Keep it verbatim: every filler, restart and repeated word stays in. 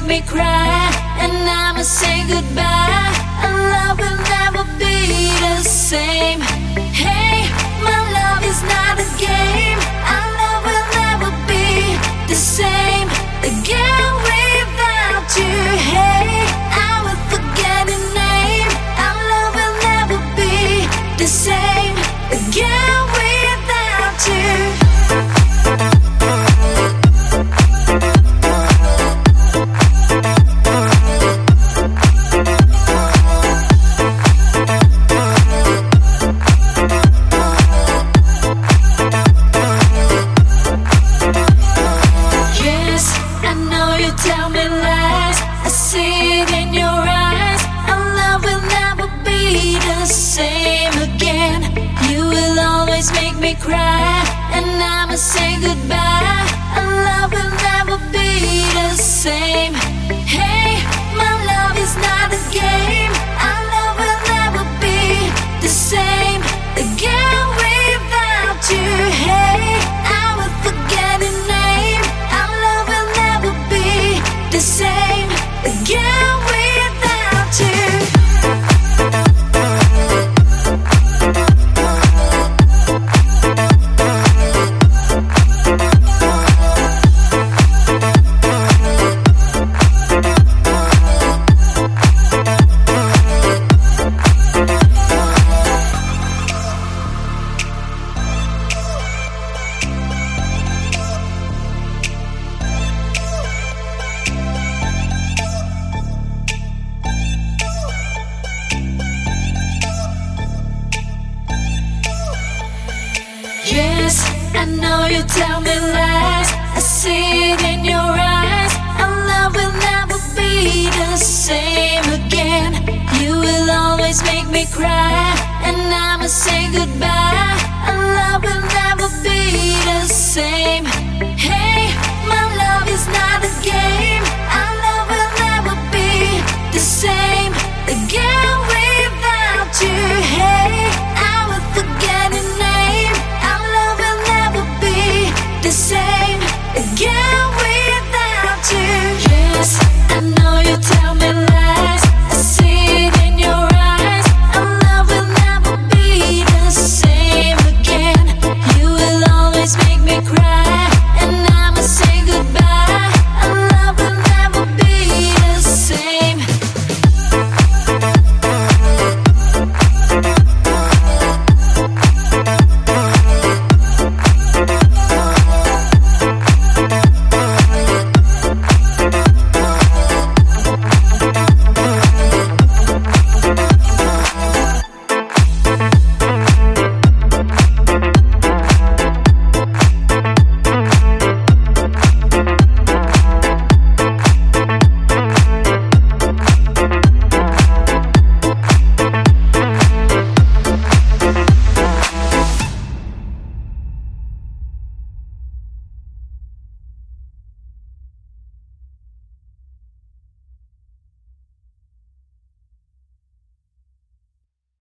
me cry, and I'ma say goodbye. Our love will never be the same. Hey, my love is not a game. Our love will never be the same again without you. Hey, I will forget your name. Our love will never be the same again without you. Tell me lies, I see it in your eyes. Our love will never be the same again. You will always make me cry, and I'ma say goodbye. Our love will never be the same. Hey, my love is not a game. Our love will never be the same again without you. Hey, I will forget your name. Our love will never be the same again without you. Yes, I know you tell me lies, I see it in your eyes. Our love will never be the same again. You will always make me cry, and I'ma say goodbye. Our love will never be the same. Hey, my love is not a game. Our love will never be the same again without you. Hey, I will forget your name. The same.